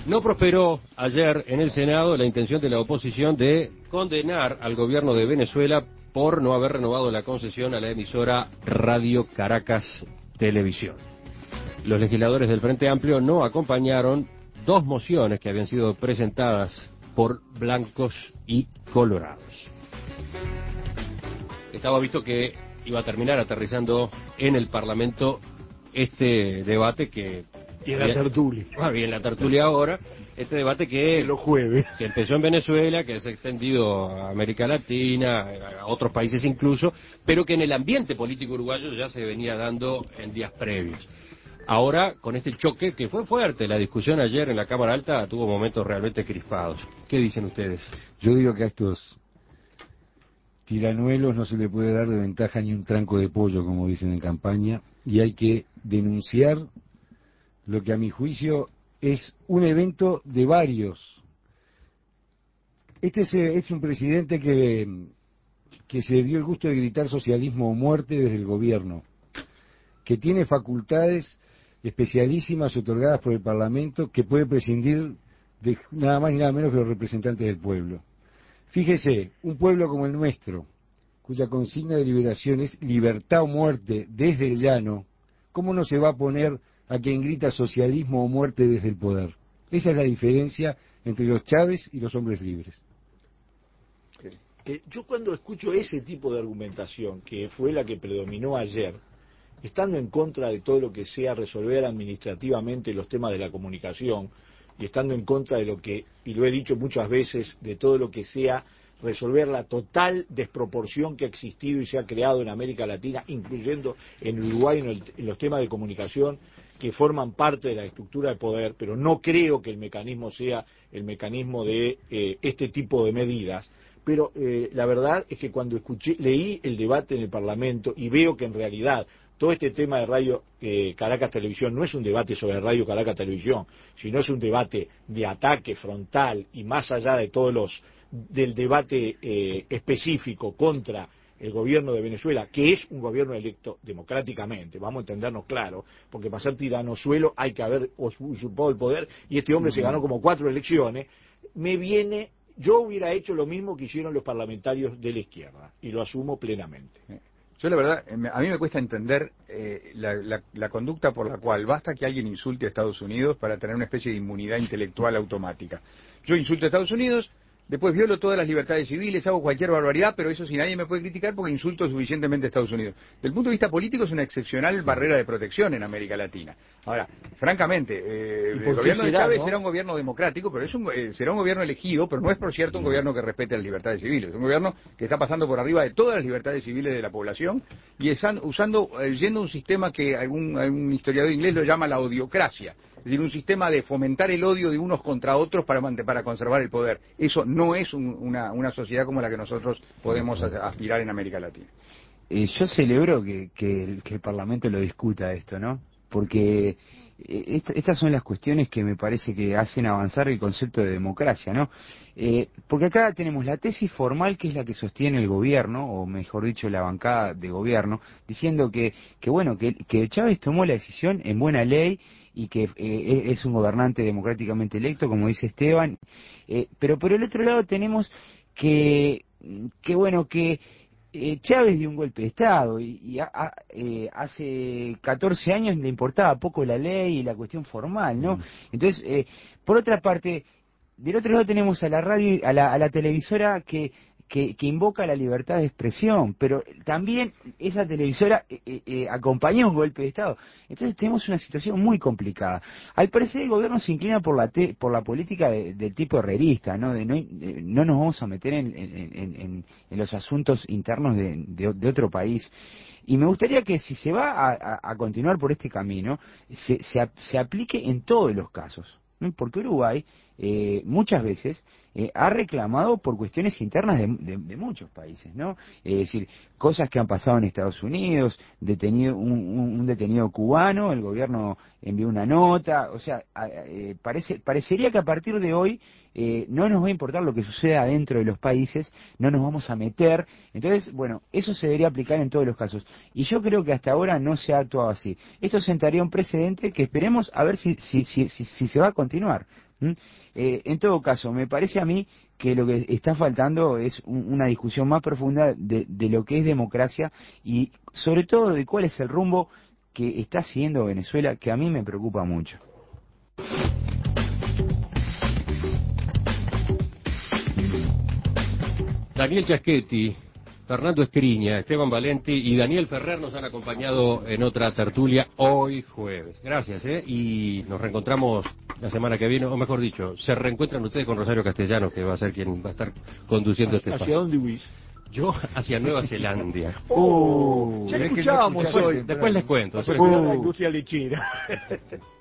No prosperó ayer en el Senado la intención de la oposición de condenar al gobierno de Venezuela por no haber renovado la concesión a la emisora Radio Caracas Televisión. Los legisladores del Frente Amplio no acompañaron dos mociones que habían sido presentadas por blancos y colorados. Estaba visto que iba a terminar aterrizando en el Parlamento este debate que... Y en la tertulia. Y en la tertulia ahora, este debate que los jueves. Que empezó en Venezuela, que se ha extendido a América Latina, a otros países incluso, pero que en el ambiente político uruguayo ya se venía dando en días previos. Ahora, con este choque, que fue fuerte, la discusión ayer en la Cámara Alta tuvo momentos realmente crispados. ¿Qué dicen ustedes? Yo digo que a estos tiranuelos no se le puede dar de ventaja ni un tranco de pollo, como dicen en campaña, y hay que denunciar lo que a mi juicio es un evento de varios. Este es un presidente que se dio el gusto de gritar socialismo o muerte desde el gobierno, que tiene facultades especialísimas otorgadas por el Parlamento, que puede prescindir de nada más ni nada menos que los representantes del pueblo. Fíjese, un pueblo como el nuestro, cuya consigna de liberación es libertad o muerte desde el llano, ¿cómo no se va a poner a quien grita socialismo o muerte desde el poder? Esa es la diferencia entre los Chávez y los hombres libres. Yo cuando escucho ese tipo de argumentación, que fue la que predominó ayer, estando en contra de todo lo que sea resolver administrativamente los temas de la comunicación, y estando en contra de lo que, y lo he dicho muchas veces, de todo lo que sea resolver la total desproporción que ha existido y se ha creado en América Latina, incluyendo en Uruguay en los temas de comunicación que forman parte de la estructura de poder, pero no creo que el mecanismo sea el mecanismo de este tipo de medidas. Pero la verdad es que cuando leí el debate en el Parlamento y veo que en realidad todo este tema de Radio Caracas Televisión no es un debate sobre Radio Caracas Televisión, sino es un debate de ataque frontal y más allá de del debate específico contra el gobierno de Venezuela, que es un gobierno electo democráticamente, vamos a entendernos claro, porque para ser tiranosuelo hay que haber usurpado el poder, y este hombre se ganó como 4 elecciones, yo hubiera hecho lo mismo que hicieron los parlamentarios de la izquierda, y lo asumo plenamente. Yo la verdad, a mí me cuesta entender la conducta por la cual basta que alguien insulte a Estados Unidos para tener una especie de inmunidad intelectual automática. Yo insulto a Estados Unidos, después violo todas las libertades civiles, hago cualquier barbaridad, pero eso sí nadie me puede criticar porque insulto suficientemente a Estados Unidos. Desde el punto de vista político es una excepcional barrera de protección en América Latina. Ahora, francamente, el gobierno de Chávez será un gobierno democrático, pero será un gobierno elegido, pero no es por cierto un gobierno que respete las libertades civiles. Es un gobierno que está pasando por arriba de todas las libertades civiles de la población y están yendo un sistema que algún historiador inglés lo llama la odiocracia. Es decir, un sistema de fomentar el odio de unos contra otros para conservar el poder. Eso no es una sociedad como la que nosotros podemos aspirar en América Latina. Yo celebro que el Parlamento lo discuta esto, ¿no? Porque estas son las cuestiones que me parece que hacen avanzar el concepto de democracia, ¿no? Porque acá tenemos la tesis formal, que es la que sostiene el gobierno, o mejor dicho, la bancada de gobierno, diciendo que Chávez tomó la decisión en buena ley y que es un gobernante democráticamente electo, como dice Esteban, pero por el otro lado tenemos que Chávez dio un golpe de Estado y hace 14 años le importaba poco la ley y la cuestión formal, ¿no? Entonces, por otra parte, del otro lado tenemos a la radio, a la televisora que invoca la libertad de expresión, pero también esa televisora acompañó un golpe de Estado. Entonces tenemos una situación muy complicada. Al parecer el gobierno se inclina por la política del tipo herrerista, ¿no? No nos vamos a meter en los asuntos internos de otro país. Y me gustaría que si se va a continuar por este camino, se aplique en todos los casos, ¿no? Porque Uruguay muchas veces ha reclamado por cuestiones internas de muchos países, ¿no? Es decir, cosas que han pasado en Estados Unidos, un detenido cubano, el gobierno envió una nota, o sea, parecería que a partir de hoy no nos va a importar lo que suceda dentro de los países, no nos vamos a meter. Entonces, bueno, eso se debería aplicar en todos los casos. Y yo creo que hasta ahora no se ha actuado así. Esto sentaría un precedente que esperemos a ver si se va a continuar. En todo caso, me parece a mí que lo que está faltando es una discusión más profunda de lo que es democracia y sobre todo de cuál es el rumbo que está siguiendo Venezuela, que a mí me preocupa mucho. Daniel Chaschetti, Fernando Escriña, Esteban Valenti y Daniel Ferrer nos han acompañado en otra tertulia hoy jueves. Gracias, y nos reencontramos la semana que viene, o mejor dicho, se reencuentran ustedes con Rosario Castellanos, que va a ser quien va a estar conduciendo este espacio. ¿Hacia dónde huís? Yo hacia Nueva Zelanda. Ya escuchábamos hoy. Después les cuento. La industria lechera.